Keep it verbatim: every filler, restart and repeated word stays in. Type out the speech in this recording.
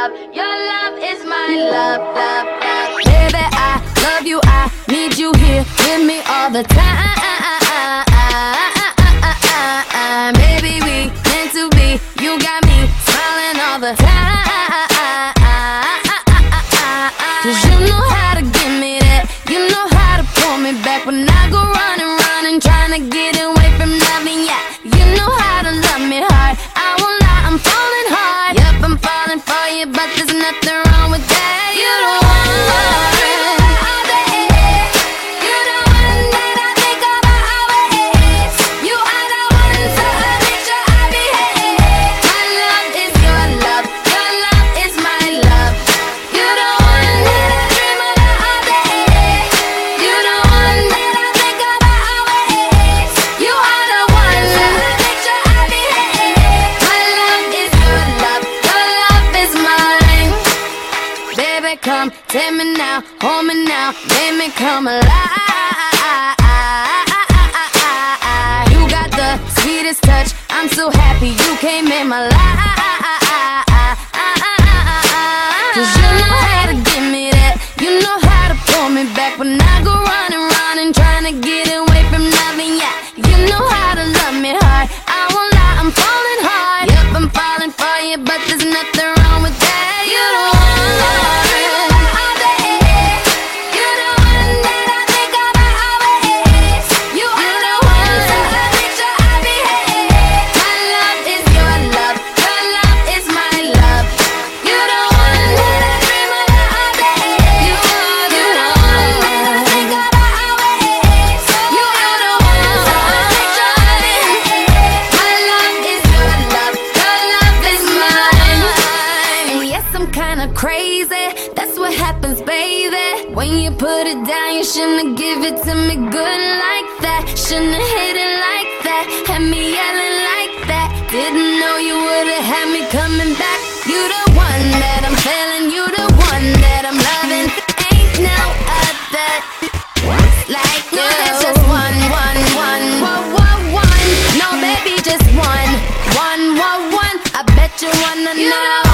love. Your love is my love, love, love. Baby, I love you, I need you here with me all the time. Baby, we meant to be. You got me smiling all the time. Cause you know how to give me that. You know how to pull me back when I go running, running, trying to get away from loving ya. You know how to love me hard. I won't lie, I'm falling hard. Yep, I'm falling for you, but there's nothing wrong with that. You don't want love. Come, take me now, hold me now, make me come alive. You got the sweetest touch, I'm so happy you came in my life. Cause you know how to give me that. You know how to pull me back when I go running, running, trying to get away from loving ya. You know how to love me hard. I won't lie, I'm falling hard. Yep, I'm falling for you, but there's nothing wrong with that. You don't want love. Crazy, that's what happens, baby. When you put it down, you shouldn't give it to me good like that. Shouldn't hit it like that, had me yelling like that. Didn't know you would've had me coming back. You the one that I'm feeling, you the one that I'm loving. Ain't no other like you. There's just one, one, one, one, one, one. No, baby, just one, one, one, one. I bet you wanna know.